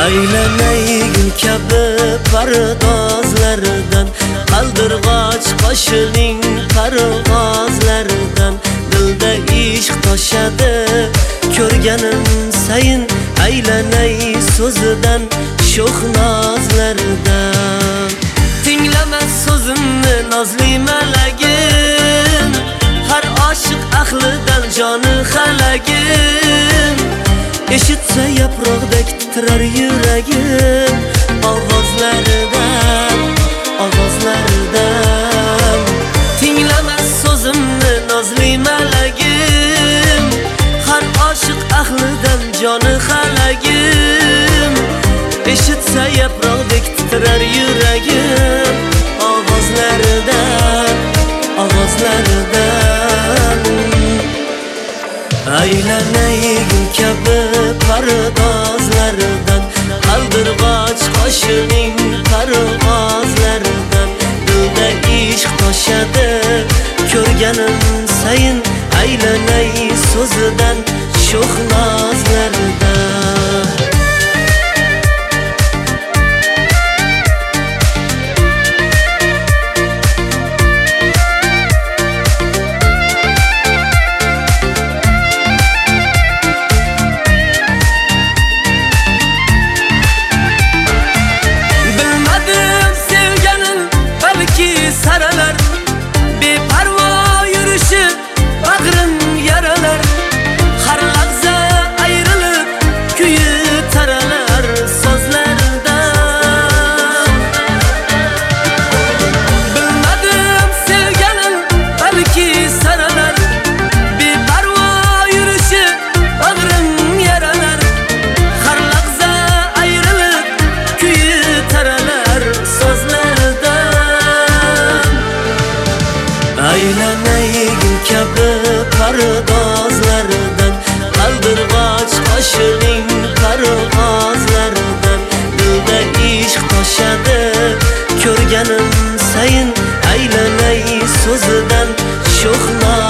Aylanay gul kabi pardozlaridan, qaldirg'och qoshining parvozlaridan, dilda ishq toshadi ko'rganim sayin. Aylanay so'zidan, sho'x nozlaridan. Tinglama so'zimni nozli malagim, har oshiq ahlidan joni xalagim. Eshitsa yaproqdek titrar yuragim, ovozlaridan, ovozlaridan. Tinglama so'zimni nozli malagim, har oshiq ahlidan joni xalagim. Eshitsa yaproqdek titrar yuragim, ovozlaridan, ovozlaridan. Aylanay gul kabi pardozlaridan, qaldirg'och qoshining parvozlaridan, dilda ishq toshadi ko'rganim sayin. Aylanay so'zidan, sho'x nozlaridan. Saralar beparvo yurishi bag'rim yaralar, har lahza ayrilib kuyi taralar so'zlaridan. Bilmadim sevganim balki saralar, beparvo yurishi bag'rim yaralar, har lahza ayrilib kuyi taralar so'zlaridan. Aylanay gul kabi pardozlaridan, qaldirg'och qoshining parvozlaridan, dilda ishq toshadi ko'rganim sayin. Aylanay so'zidan, sho'x